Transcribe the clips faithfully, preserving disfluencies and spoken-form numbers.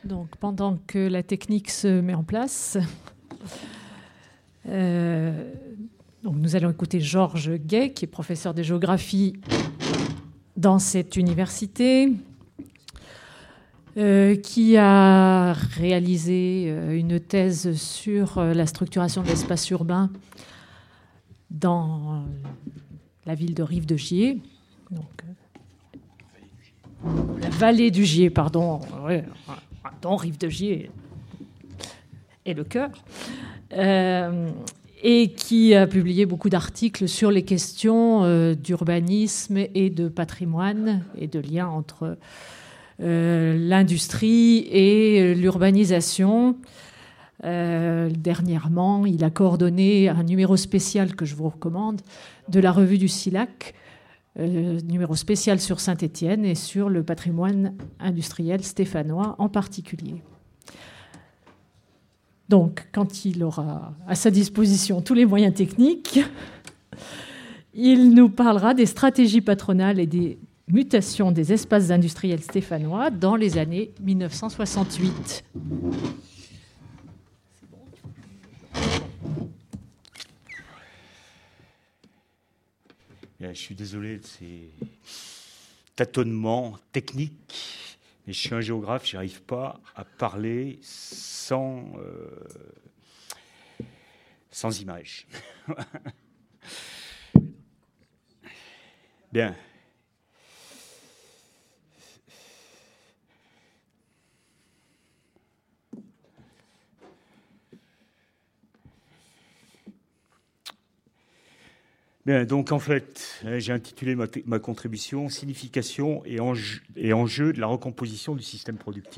Donc, pendant que la technique se met en place, euh, donc nous allons écouter Georges Gay, qui est professeur de géographie dans cette université, euh, qui a réalisé euh, une thèse sur euh, la structuration de l'espace urbain dans la ville de Rive-de-Gier, donc euh, la vallée du Gier, pardon, ouais, dont Rive-de-Gier est le cœur, euh, et qui a publié beaucoup d'articles sur les questions euh, d'urbanisme et de patrimoine et de lien entre euh, l'industrie et l'urbanisation. Euh, dernièrement, il a coordonné un numéro spécial que je vous recommande de la revue du SILAC, euh, numéro spécial sur Saint-Étienne et sur le patrimoine industriel stéphanois en particulier. Donc, quand il aura à sa disposition tous les moyens techniques, il nous parlera des stratégies patronales et des mutations des espaces industriels stéphanois dans les années mille neuf cent soixante-huit. Je suis désolé de ces tâtonnements techniques, mais je suis un géographe, je n'arrive pas à parler sans, euh, sans images. Bien. Bien, donc en fait, j'ai intitulé ma, ma contribution « Signification et enjeu, et enjeu de la recomposition du système productif ».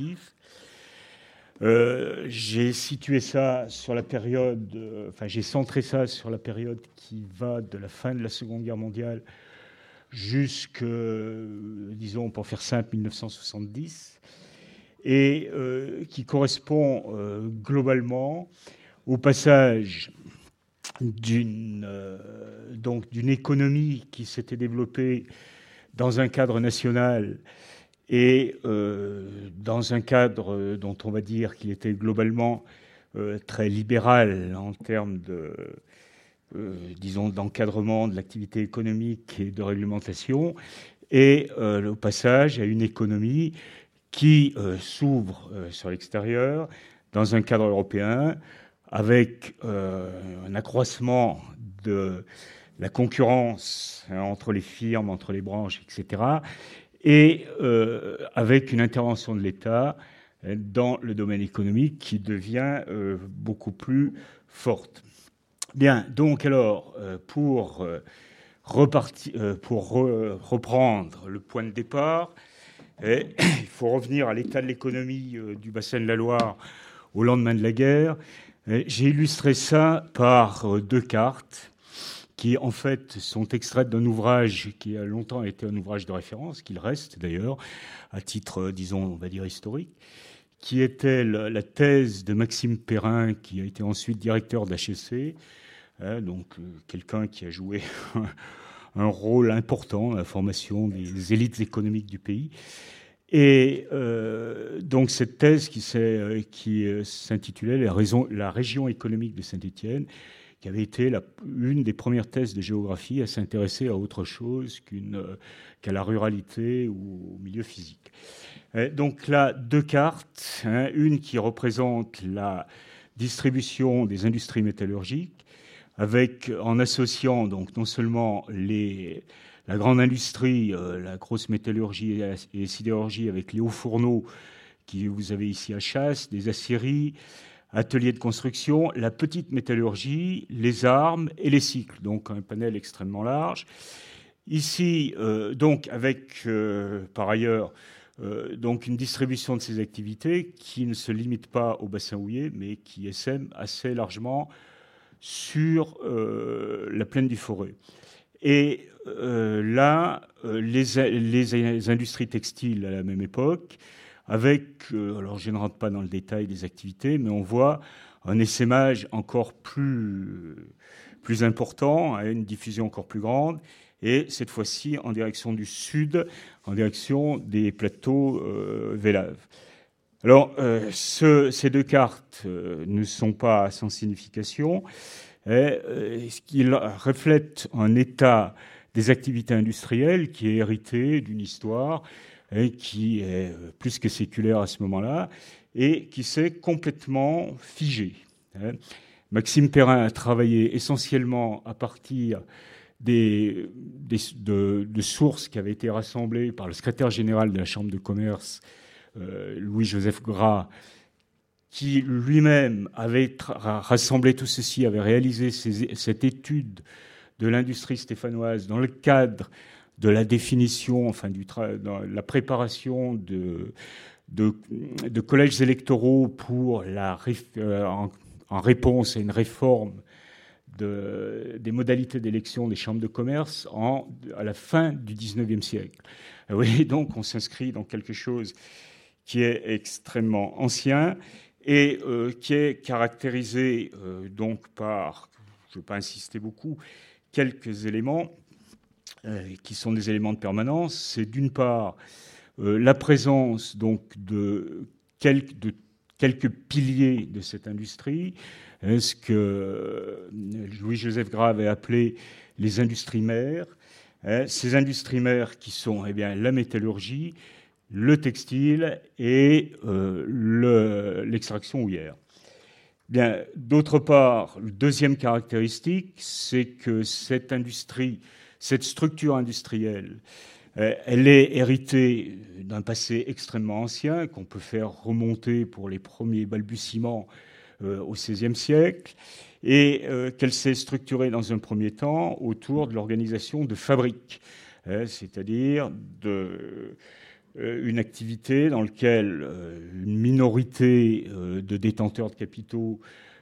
Euh, j'ai situé ça sur la période, euh, enfin j'ai centré ça sur la période qui va de la fin de la Seconde Guerre mondiale jusqu'à, disons, pour faire simple, mille neuf cent soixante-dix, et euh, qui correspond euh, globalement au passage d'une euh, donc d'une économie qui s'était développée dans un cadre national et euh, dans un cadre dont on va dire qu'il était globalement euh, très libéral en termes de euh, disons d'encadrement de l'activité économique et de réglementation, et euh, au passage à une économie qui euh, s'ouvre euh, sur l'extérieur dans un cadre européen, avec euh, un accroissement de la concurrence hein, entre les firmes, entre les branches, et cetera, et euh, avec une intervention de l'État hein, dans le domaine économique qui devient euh, beaucoup plus forte. Bien, donc alors, euh, pour, euh, repartir, euh, pour re, reprendre le point de départ, eh, il faut revenir à l'état de l'économie euh, du bassin de la Loire au lendemain de la guerre. J'ai illustré ça par deux cartes qui, en fait, sont extraites d'un ouvrage qui a longtemps été un ouvrage de référence, qu'il reste d'ailleurs, à titre, disons, on va dire historique, qui était la thèse de Maxime Perrin, qui a été ensuite directeur de l'H E C, hein, donc quelqu'un qui a joué un rôle important dans la formation des élites économiques du pays. Et euh, donc cette thèse qui, qui s'intitulait la, la région économique de Saint-Étienne, qui avait été la, une des premières thèses de géographie à s'intéresser à autre chose qu'une, qu'à la ruralité ou au milieu physique. Et donc là, deux cartes, hein, une qui représente la distribution des industries métallurgiques, avec en associant donc non seulement les la grande industrie, euh, la grosse métallurgie et sidérurgie avec les hauts fourneaux que vous avez ici à Chasse, des aciéries, ateliers de construction, la petite métallurgie, les armes et les cycles, donc un panel extrêmement large. Ici, euh, donc avec euh, par ailleurs euh, donc une distribution de ces activités qui ne se limite pas au bassin houiller, mais qui essaime assez largement sur euh, la plaine du Forêt. Et euh, là, euh, les, les industries textiles à la même époque, avec, euh, alors je ne rentre pas dans le détail des activités, mais on voit un essaimage encore plus, plus important, hein, une diffusion encore plus grande, et cette fois-ci en direction du sud, en direction des plateaux euh, Vélaves. Alors, euh, ce, ces deux cartes euh, ne sont pas sans signification. Et, euh, ce qui reflète un état des activités industrielles qui est hérité d'une histoire et qui est plus que séculaire à ce moment-là et qui s'est complètement figée. Maxime Perrin a travaillé essentiellement à partir des, des, de, de sources qui avaient été rassemblées par le secrétaire général de la Chambre de commerce, euh, Louis-Joseph Gras, qui lui-même avait rassemblé tout ceci, avait réalisé ces, cette étude de l'industrie stéphanoise dans le cadre de la définition, enfin, du tra- dans la préparation de, de, de collèges électoraux pour la, euh, en, en réponse à une réforme de, des modalités d'élection des chambres de commerce en, à la fin du dix-neuvième siècle. Oui, donc on s'inscrit dans quelque chose qui est extrêmement ancien et euh, qui est caractérisé euh, donc par, je ne veux pas insister beaucoup, quelques éléments euh, qui sont des éléments de permanence. C'est d'une part euh, la présence donc de quelques, de quelques piliers de cette industrie, hein, ce que Louis-Joseph Gras avait appelé les industries mères. Hein, ces industries mères qui sont eh bien, la métallurgie, le textile et euh, le, l'extraction houillère. Bien, d'autre part, la deuxième caractéristique, c'est que cette industrie, cette structure industrielle, euh, elle est héritée d'un passé extrêmement ancien qu'on peut faire remonter pour les premiers balbutiements euh, au seizième siècle et euh, qu'elle s'est structurée dans un premier temps autour de l'organisation de fabriques, euh, c'est-à-dire de une activité dans laquelle une minorité de détenteurs de capitaux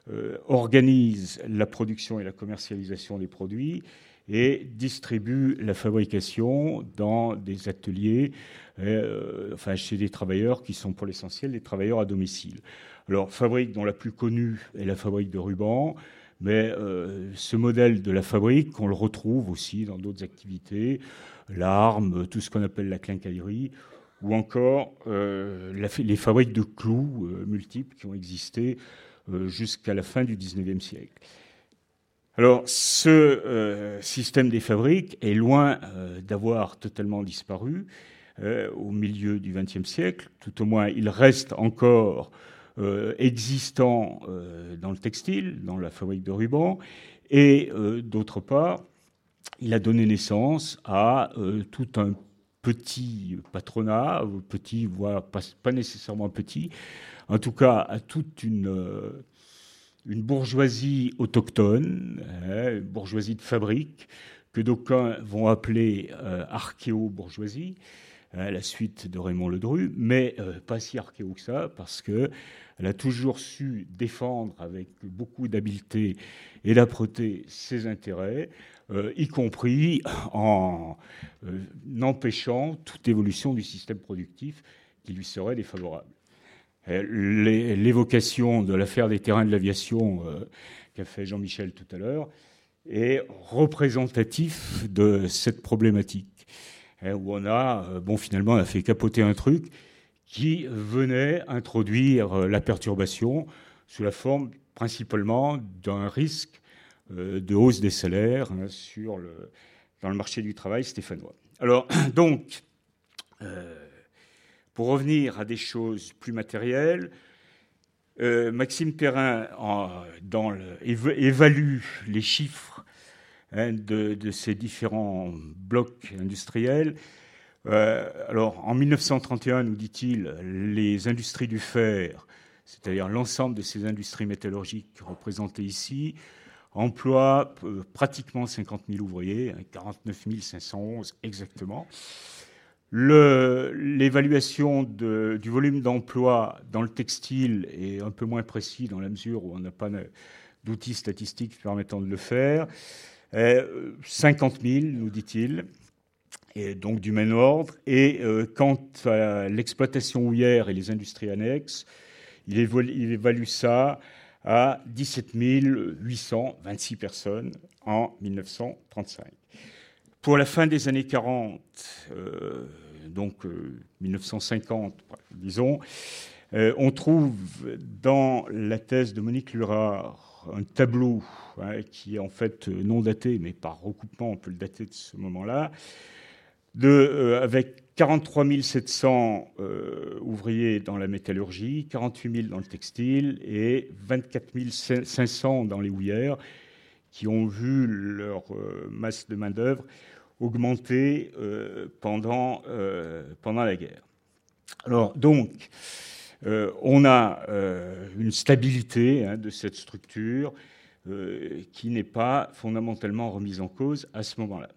organise la production et la commercialisation des produits et distribue la fabrication dans des ateliers, euh, enfin chez des travailleurs qui sont pour l'essentiel des travailleurs à domicile. Alors, fabrique dont la plus connue est la fabrique de ruban, mais euh, ce modèle de la fabrique, on le retrouve aussi dans d'autres activités, l'arme, tout ce qu'on appelle la quincaillerie, ou encore euh, la, les fabriques de clous euh, multiples qui ont existé euh, jusqu'à la fin du dix-neuvième siècle. Alors, ce euh, système des fabriques est loin euh, d'avoir totalement disparu euh, au milieu du vingtième siècle. Tout au moins, il reste encore euh, existant euh, dans le textile, dans la fabrique de ruban, et euh, d'autre part, il a donné naissance à euh, tout un petit patronat, petit, voire pas, pas nécessairement petit, en tout cas à toute une, euh, une bourgeoisie autochtone, hein, bourgeoisie de fabrique, que d'aucuns vont appeler euh, archéo-bourgeoisie, à la suite de Raymond Ledru, mais euh, pas si archéo que ça, parce qu'elle a toujours su défendre avec beaucoup d'habileté et d'âpreté ses intérêts, euh, y compris en euh, empêchant toute évolution du système productif qui lui serait défavorable. L'évocation de l'affaire des terrains de l'aviation euh, qu'a fait Jean-Michel tout à l'heure est représentatif de cette problématique, hein, où on a, bon, finalement, on a fait capoter un truc qui venait introduire la perturbation sous la forme principalement d'un risque euh, de hausse des salaires, hein, sur le, dans le marché du travail stéphanois. Alors, donc, euh, pour revenir à des choses plus matérielles, euh, Maxime Perrin en, dans le, évalue les chiffres, hein, de, de ces différents blocs industriels. Euh, alors, en mille neuf cent trente et un, nous dit-il, les industries du fer, c'est-à-dire l'ensemble de ces industries métallurgiques représentées ici, emploient euh, pratiquement cinquante mille ouvriers, hein, quarante-neuf mille cinq cent onze exactement. Le, l'évaluation de, du volume d'emploi dans le textile est un peu moins précis dans la mesure où on n'a pas d'outils statistiques permettant de le faire. Euh, cinquante mille, nous dit-il, et donc du même ordre. Et euh, quant à l'exploitation houillère et les industries annexes, il évalue, il évalue ça à dix-sept mille huit cent vingt-six personnes en mille neuf cent trente-cinq. Pour la fin des années quarante, euh, donc euh, mille neuf cent cinquante, disons, Euh, on trouve dans la thèse de Monique Lurard un tableau hein, qui est en fait non daté, mais par recoupement, on peut le dater de ce moment-là, de, euh, avec quarante-trois mille sept cents euh, ouvriers dans la métallurgie, quarante-huit mille dans le textile et vingt-quatre mille cinq cents dans les houillères, qui ont vu leur euh, masse de main-d'œuvre augmenter euh, pendant, euh, pendant la guerre. Alors, donc, euh, on a euh, une stabilité hein, de cette structure euh, qui n'est pas fondamentalement remise en cause à ce moment-là.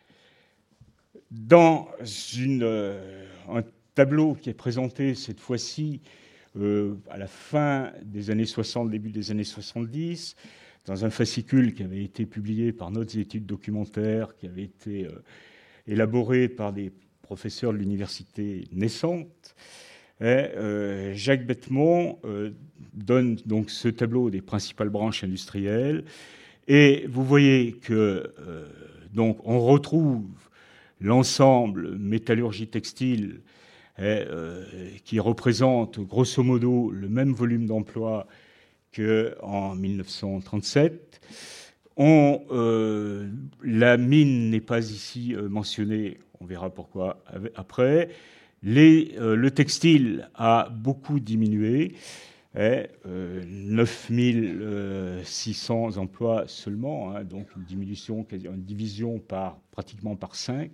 Dans une, euh, un tableau qui est présenté cette fois-ci euh, à la fin des années soixante, début des années soixante-dix, dans un fascicule qui avait été publié par Notes et études documentaires, qui avait été euh, élaboré par des professeurs de l'université naissante, et, euh, Jacques Bettemont euh, donne donc ce tableau des principales branches industrielles, et vous voyez que euh, donc on retrouve l'ensemble métallurgie textile eh, euh, qui représente grosso modo le même volume d'emploi qu'en mille neuf cent trente-sept. On, euh, la mine n'est pas ici euh, mentionnée, on verra pourquoi après. Les, euh, le textile a beaucoup diminué, eh, euh, neuf mille six cents emplois seulement, hein, donc une diminution, une division par, pratiquement par cinq.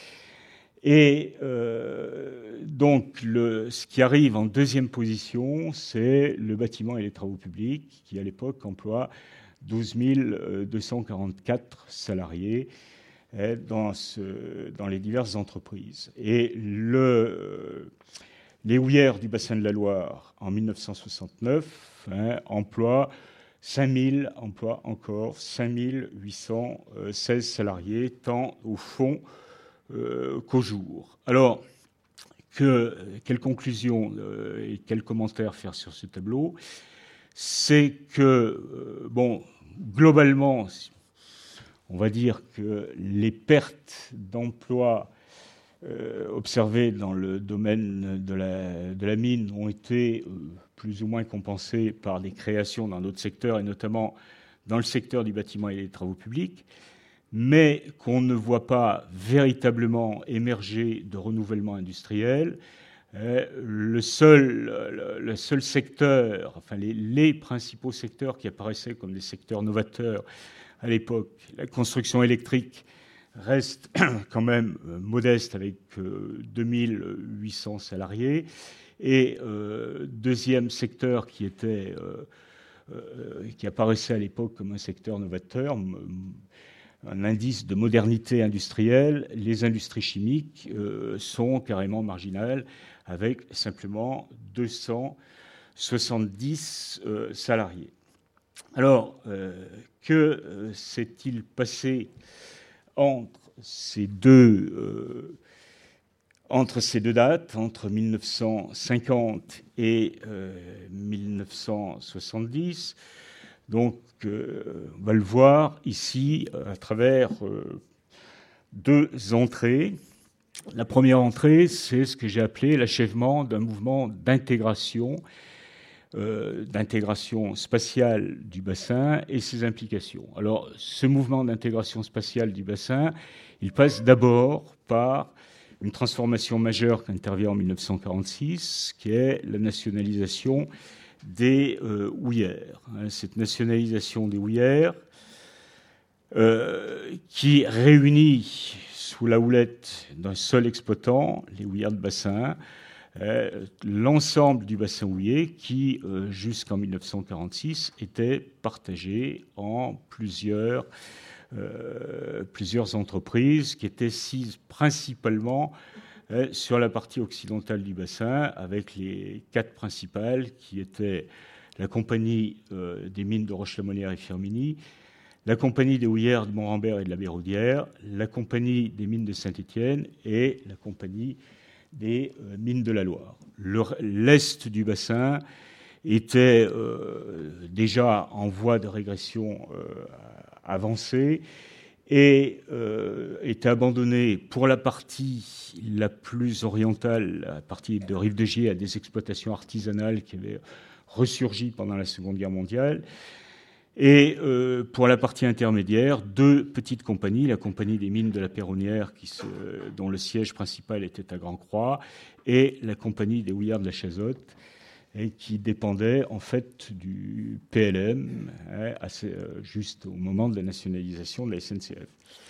Et euh, donc, le, ce qui arrive en deuxième position, c'est le bâtiment et les travaux publics, qui à l'époque emploie douze mille deux cent quarante-quatre salariés eh, dans, ce, dans les diverses entreprises. Et le, les houillères du bassin de la Loire, en mille neuf cent soixante-neuf, hein, emploient cinq mille, emploient encore cinq mille huit cent seize salariés, tant au fond Euh, qu'au jour. Alors, que, quelle conclusion euh, et quels commentaires faire sur ce tableau? C'est que, euh, bon, globalement, on va dire que les pertes d'emplois euh, observées dans le domaine de la, de la mine ont été euh, plus ou moins compensées par des créations dans d'autres secteurs, et notamment dans le secteur du bâtiment et des travaux publics, mais qu'on ne voit pas véritablement émerger de renouvellement industriel. Le seul, le seul secteur, enfin les, les principaux secteurs qui apparaissaient comme des secteurs novateurs à l'époque, la construction électrique reste quand même modeste avec deux mille huit cents salariés. Et euh, deuxième secteur qui était, euh, euh, qui apparaissait à l'époque comme un secteur novateur, un indice de modernité industrielle, les industries chimiques euh, sont carrément marginales, avec simplement deux cent soixante-dix euh, salariés. Alors, euh, que euh, s'est-il passé entre ces deux, euh, entre ces deux dates, entre mille neuf cent cinquante et euh, mille neuf cent soixante-dix? Donc, euh, on va le voir ici à travers euh, deux entrées. La première entrée, c'est ce que j'ai appelé l'achèvement d'un mouvement d'intégration, euh, d'intégration spatiale du bassin et ses implications. Alors, ce mouvement d'intégration spatiale du bassin, il passe d'abord par une transformation majeure qui intervient en mille neuf cent quarante-six, qui est la nationalisation des euh, houillères. Cette nationalisation des houillères euh, qui réunit sous la houlette d'un seul exploitant, les houillères de bassin, euh, l'ensemble du bassin houiller qui, euh, jusqu'en mille neuf cent quarante-six, était partagé en plusieurs, euh, plusieurs entreprises qui étaient sises principalement sur la partie occidentale du bassin, avec les quatre principales qui étaient la compagnie euh, des mines de Roche-la-Monnière et Firminy, la compagnie des houillères de Mont-Rambert et de la Béraudière, la compagnie des mines de Saint-Étienne et la compagnie des euh, mines de la Loire. Le, l'est du bassin était euh, déjà en voie de régression euh, avancée, et euh, était abandonné pour la partie la plus orientale, la partie de Rive de Gier, à des exploitations artisanales qui avaient ressurgi pendant la Seconde Guerre mondiale. Et euh, pour la partie intermédiaire, deux petites compagnies, la compagnie des mines de la Perronnière, qui se, dont le siège principal était à Grand-Croix, et la compagnie des houillards de la Chazotte, et qui dépendait en fait du P L M, hein, assez, euh, juste au moment de la nationalisation de la S N C F.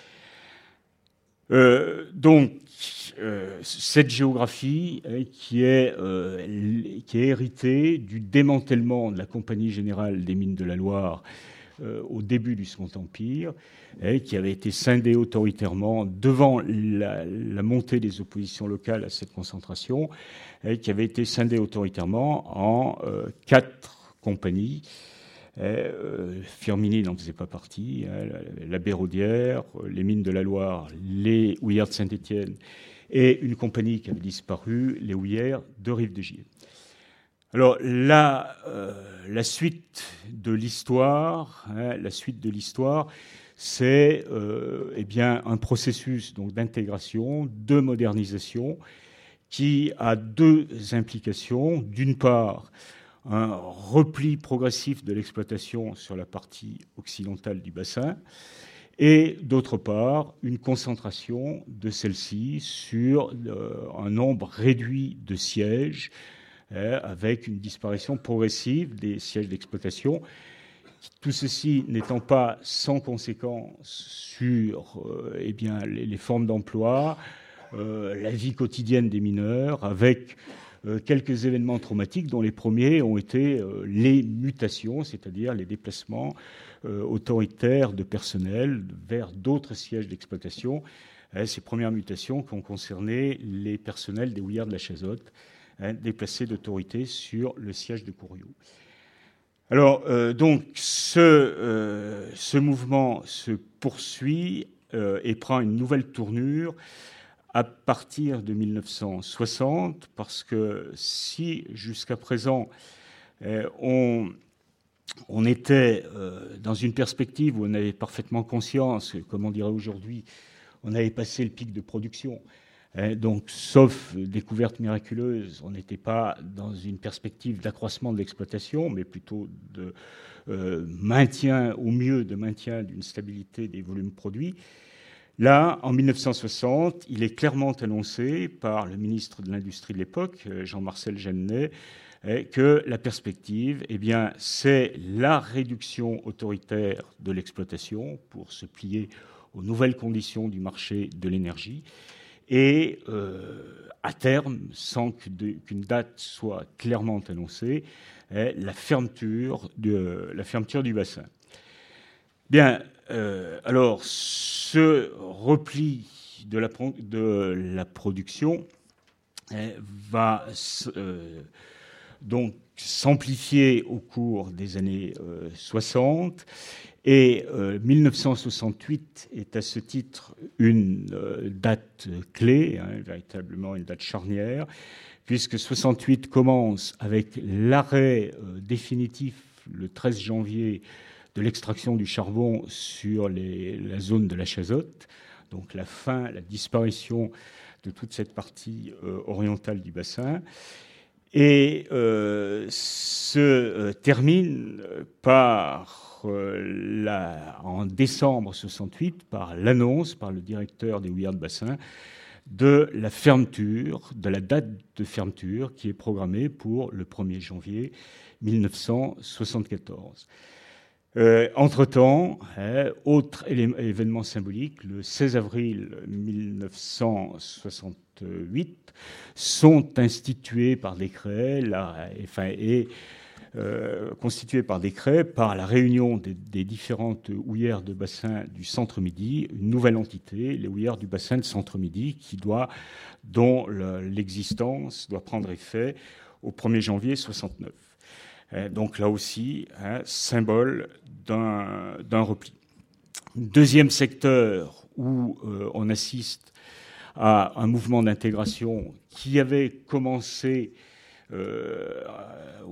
Euh, donc, euh, cette géographie hein, qui, est, euh, qui est héritée du démantèlement de la Compagnie générale des mines de la Loire euh, au début du Second Empire, hein, qui avait été scindée autoritairement devant la, la montée des oppositions locales à cette concentration, hein, qui avait été scindée autoritairement en euh, quatre compagnies. Euh, Firminy n'en faisait pas partie, hein, la, la Béraudière, les mines de la Loire, les houillards de Saint-Étienne et une compagnie qui avait disparu, les houillères de Rive de Gier. Alors là, euh, la suite de l'histoire, hein, la suite de l'histoire, c'est euh, eh bien un processus donc d'intégration, de modernisation, qui a deux implications. D'une part, un repli progressif de l'exploitation sur la partie occidentale du bassin, et d'autre part, une concentration de celle-ci sur euh, un nombre réduit de sièges, euh, avec une disparition progressive des sièges d'exploitation. Tout ceci n'étant pas sans conséquence sur euh, eh bien, les, les formes d'emploi, euh, la vie quotidienne des mineurs, avec Euh, quelques événements traumatiques dont les premiers ont été euh, les mutations, c'est-à-dire les déplacements euh, autoritaires de personnel vers d'autres sièges d'exploitation. Hein, ces premières mutations qui ont concerné les personnels des houillards de la Chazotte, hein, déplacés d'autorité sur le siège de Courriaux. Alors, euh, donc, ce, euh, ce mouvement se poursuit euh, et prend une nouvelle tournure à partir de mille neuf cent soixante, parce que si jusqu'à présent euh, on, on était euh, dans une perspective où on avait parfaitement conscience, comme on dirait aujourd'hui, on avait passé le pic de production, hein, donc sauf découverte miraculeuse, on n'était pas dans une perspective d'accroissement de l'exploitation, mais plutôt de euh, maintien, au mieux de maintien d'une stabilité des volumes produits. Là, en mille neuf cent soixante, il est clairement annoncé par le ministre de l'Industrie de l'époque, Jean-Marcel Jeannet, que la perspective, eh bien, c'est la réduction autoritaire de l'exploitation pour se plier aux nouvelles conditions du marché de l'énergie et, euh, à terme, sans qu'une date soit clairement annoncée, la fermeture, de, la fermeture du bassin. Bien, euh, alors, ce repli de la, de la production eh, va euh, donc s'amplifier au cours des années euh, soixante, et euh, mille neuf cent soixante-huit est à ce titre une euh, date clé, hein, véritablement une date charnière, puisque soixante-huit commence avec l'arrêt euh, définitif le treize janvier de l'extraction du charbon sur les, la zone de la Chazotte, donc la fin, la disparition de toute cette partie euh, orientale du bassin, et euh, se euh, termine par, euh, la, en décembre soixante-huit, par l'annonce par le directeur des houillards de bassin de la fermeture, de la date de fermeture qui est programmée pour le premier janvier mille neuf cent soixante-quatorze. Euh, entre-temps, hein, autre événement symbolique, le seize avril mille neuf cent soixante-huit, sont institués par décret, la, enfin, et euh, constitués par décret par la réunion des, des différentes houillères de bassin du Centre-Midi, une nouvelle entité, les houillères du bassin de Centre-Midi, qui doit, dont l'existence doit prendre effet au premier janvier soixante-neuf. Donc là aussi, hein, symbole d'un, d'un repli. Deuxième secteur où euh, on assiste à un mouvement d'intégration qui avait commencé euh, au,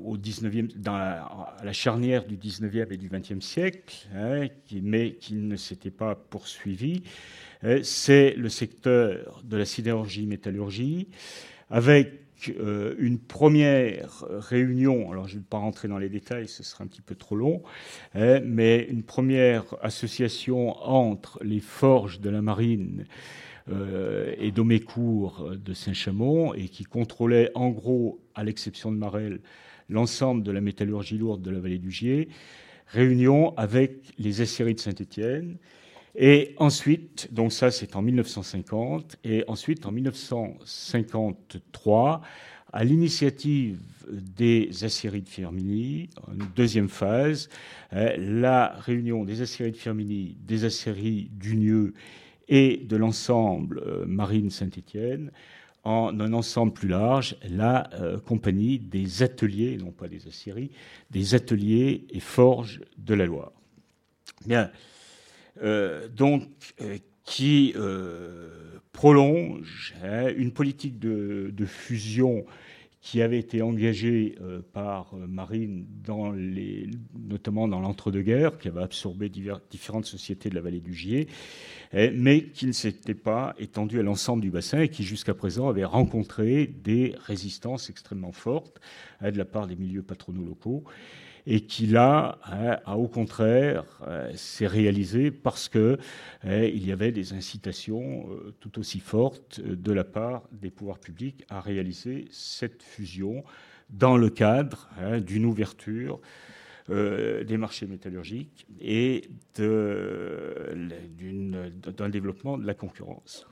au dix-neuvième, dans la, à la charnière du dix-neuvième et du vingtième siècle, hein, qui, mais qui ne s'était pas poursuivi. Hein, c'est le secteur de la sidérurgie-métallurgie, avec euh, une première réunion, alors je ne vais pas rentrer dans les détails, ce sera un petit peu trop long, hein, mais une première association entre les forges de la marine Euh, et d'Aumécourt de Saint-Chamond, et qui contrôlait en gros, à l'exception de Marel, l'ensemble de la métallurgie lourde de la vallée du Gier, réunion avec les aciéries de Saint-Étienne. Et ensuite, donc ça c'est en mille neuf cent cinquante, et ensuite en mille neuf cent cinquante-trois, à l'initiative des aciéries de Firminy, une deuxième phase, la réunion des aciéries de Firminy, des aciéries d'Unieux et de l'ensemble euh, Marine Saint-Étienne en un ensemble plus large, la euh, compagnie des ateliers, non pas des aciéries, des ateliers et forges de la Loire. Bien, euh, donc, euh, qui euh, prolonge hein, une politique de, de fusion qui avait été engagée euh, par euh, Marine, dans les, notamment dans l'entre-deux-guerres, qui avait absorbé divers, différentes sociétés de la vallée du Gier, eh, mais qui ne s'était pas étendue à l'ensemble du bassin et qui, jusqu'à présent, avait rencontré des résistances extrêmement fortes hein, de la part des milieux patronaux locaux, et qui, là, hein, a au contraire, euh, s'est réalisé parce que hein, il y avait des incitations euh, tout aussi fortes de la part des pouvoirs publics à réaliser cette fusion dans le cadre hein, d'une ouverture euh, des marchés métallurgiques et de, d'une, d'un développement de la concurrence.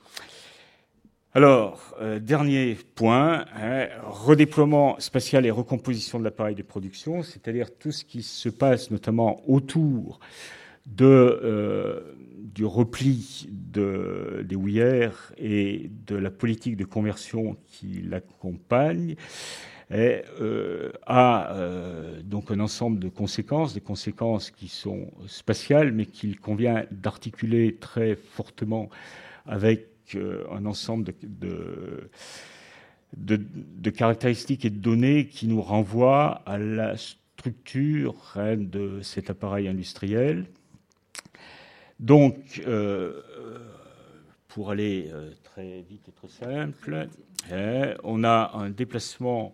Alors, euh, dernier point, hein, redéploiement spatial et recomposition de l'appareil de production, c'est-à-dire tout ce qui se passe notamment autour de, euh, du repli de, des houillères et de la politique de conversion qui l'accompagne, et, euh, a euh, donc un ensemble de conséquences, des conséquences qui sont spatiales, mais qu'il convient d'articuler très fortement avec un ensemble de, de, de, de caractéristiques et de données qui nous renvoient à la structure hein, de cet appareil industriel. Donc, euh, pour aller euh, très vite et très simple, hein, on a un déplacement,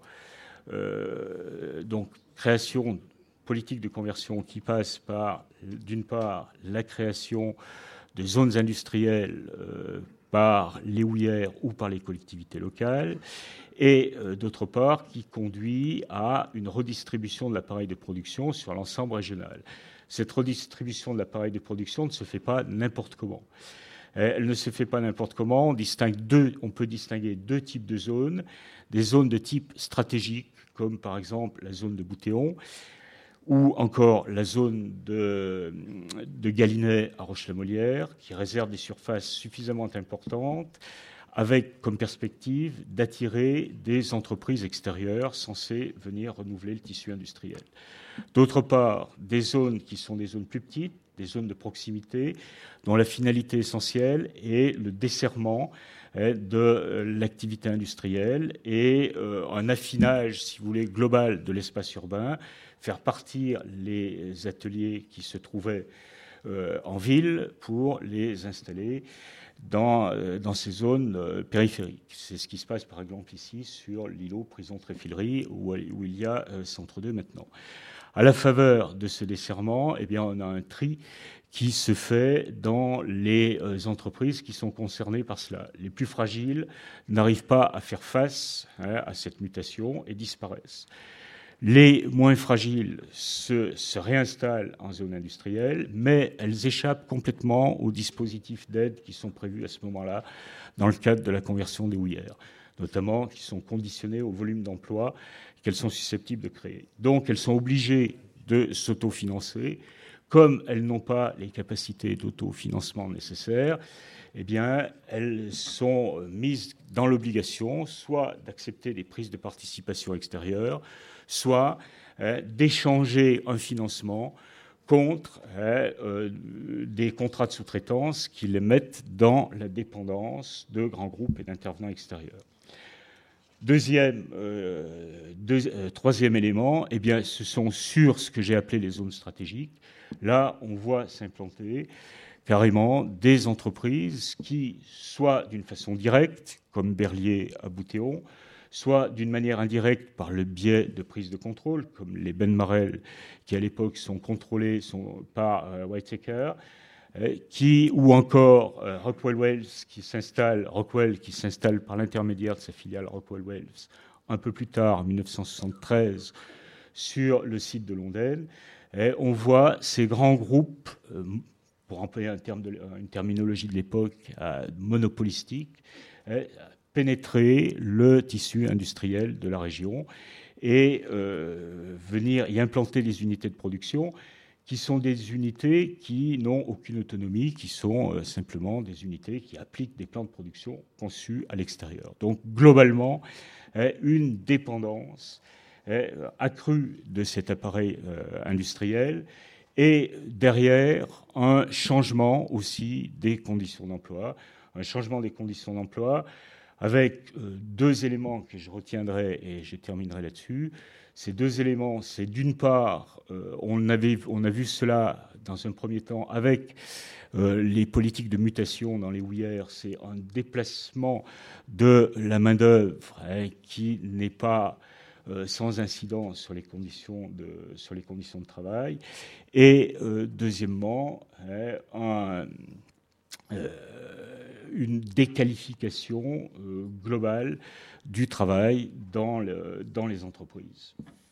euh, donc création politique de conversion qui passe par, d'une part, la création de zones industrielles euh, par les houillères ou par les collectivités locales, et euh, d'autre part qui conduit à une redistribution de l'appareil de production sur l'ensemble régional. Cette redistribution de l'appareil de production ne se fait pas n'importe comment. Elle ne se fait pas n'importe comment. On distingue deux, on peut distinguer deux types de zones, des zones de type stratégique, comme par exemple la zone de Boutéon, ou encore la zone de, de Galinet à Roche-la-Molière, qui réserve des surfaces suffisamment importantes, avec comme perspective d'attirer des entreprises extérieures censées venir renouveler le tissu industriel. D'autre part, des zones qui sont des zones plus petites, des zones de proximité, dont la finalité essentielle est le desserrement de l'activité industrielle et un affinage, si vous voulez, global de l'espace urbain, faire partir les ateliers qui se trouvaient euh, en ville pour les installer dans, euh, dans ces zones euh, périphériques. C'est ce qui se passe par exemple ici sur l'îlot Prison-Tréfilerie où, où il y a euh, Centre deux maintenant. À la faveur de ce desserrement, eh bien, on a un tri qui se fait dans les euh, entreprises qui sont concernées par cela. Les plus fragiles n'arrivent pas à faire face hein, à cette mutation et disparaissent. Les moins fragiles se, se réinstallent en zone industrielle, mais elles échappent complètement aux dispositifs d'aide qui sont prévus à ce moment-là dans le cadre de la conversion des houillères, notamment qui sont conditionnés au volume d'emploi qu'elles sont susceptibles de créer. Donc elles sont obligées de s'autofinancer. Comme elles n'ont pas les capacités d'autofinancement nécessaires, eh bien, elles sont mises dans l'obligation soit d'accepter des prises de participation extérieures, soit euh, d'échanger un financement contre euh, euh, des contrats de sous-traitance qui les mettent dans la dépendance de grands groupes et d'intervenants extérieurs. Deuxième, euh, deux, euh, troisième élément, eh bien, ce sont sur ce que j'ai appelé les zones stratégiques. Là, on voit s'implanter carrément des entreprises qui, soit d'une façon directe, comme Berlier à Boutéon, soit d'une manière indirecte par le biais de prise de contrôle, comme les Ben Marel, qui à l'époque sont contrôlés sont, par euh, Whitaker, qui, ou encore euh, Rockwell Wells qui s'installe, Rockwell qui s'installe par l'intermédiaire de sa filiale Rockwell Wells un peu plus tard, en mille neuf cent soixante-treize, sur le site de Londres. Et on voit ces grands groupes, euh, pour employer un terme de, une terminologie de l'époque, euh, monopolistique, euh, pénétrer le tissu industriel de la région et euh, venir y implanter des unités de production qui sont des unités qui n'ont aucune autonomie, qui sont euh, simplement des unités qui appliquent des plans de production conçus à l'extérieur. Donc globalement, euh, une dépendance euh, accrue de cet appareil euh, industriel et derrière un changement aussi des conditions d'emploi, un changement des conditions d'emploi avec euh, deux éléments que je retiendrai et je terminerai là-dessus. Ces deux éléments, c'est d'une part, euh, on, avait, on a vu cela dans un premier temps avec euh, les politiques de mutation dans les houillères, c'est un déplacement de la main-d'œuvre hein, qui n'est pas euh, sans incidence sur les conditions de, sur les conditions de travail. Et euh, deuxièmement, hein, un, euh, une déqualification euh, globale du travail dans, le, dans les entreprises.